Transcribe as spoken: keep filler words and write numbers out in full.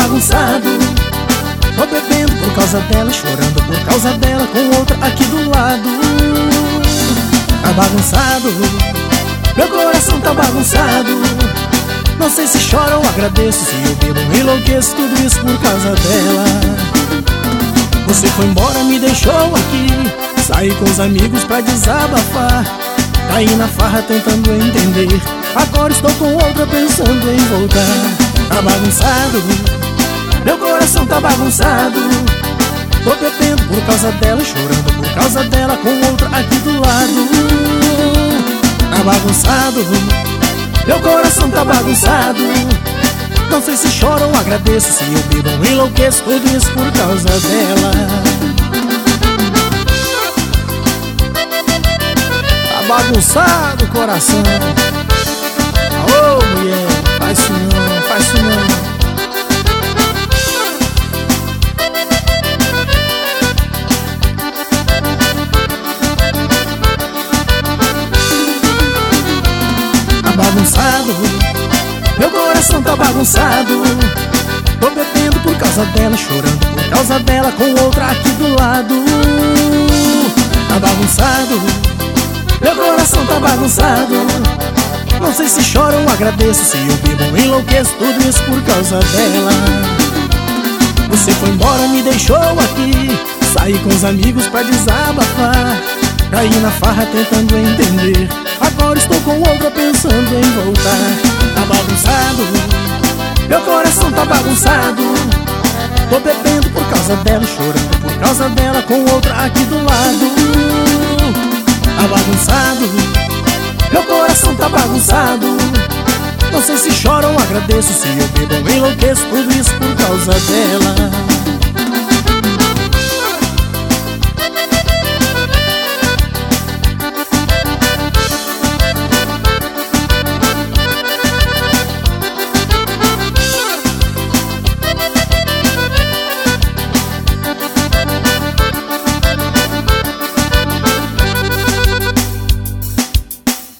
bagunçado. Tô bebendo por causa dela, chorando por causa dela, com outra aqui do lado. Tá bagunçado, meu coração tá bagunçado. Não sei se choro ou agradeço, se eu bebo ou enlouqueço, tudo isso por causa dela. Você foi embora, me deixou aqui, saí com os amigos pra desabafar. Caí na farra tentando entender, agora estou com outra pensando em voltar. Tá bagunçado, meu coração tá bagunçado. Tô bebendo por causa dela, chorando por causa dela, com outra aqui do lado. Tá bagunçado, meu coração tá bagunçado. Não sei se choro ou agradeço, se eu bebo ou enlouqueço, tudo isso por causa dela. Tá bagunçado o coração. Ô oh, mulher, faz isso não, faz isso não. Bagunçado, meu coração tá bagunçado. Tô bebendo por causa dela, chorando por causa dela, com outra aqui do lado. Tá bagunçado, meu coração tá bagunçado. Não sei se choro ou agradeço, se eu bebo ou enlouqueço, tudo isso por causa dela. Você foi embora, me deixou aqui, saí com os amigos pra desabafar. Caí na farra tentando entender, agora estou com outra pensando em voltar. Tá bagunçado, meu coração tá bagunçado. Tô bebendo por causa dela, chorando por causa dela, com outra aqui do lado. Tá bagunçado, meu coração tá bagunçado. Não sei se choro ou agradeço, se eu bebo ou enlouqueço, tudo isso por causa dela.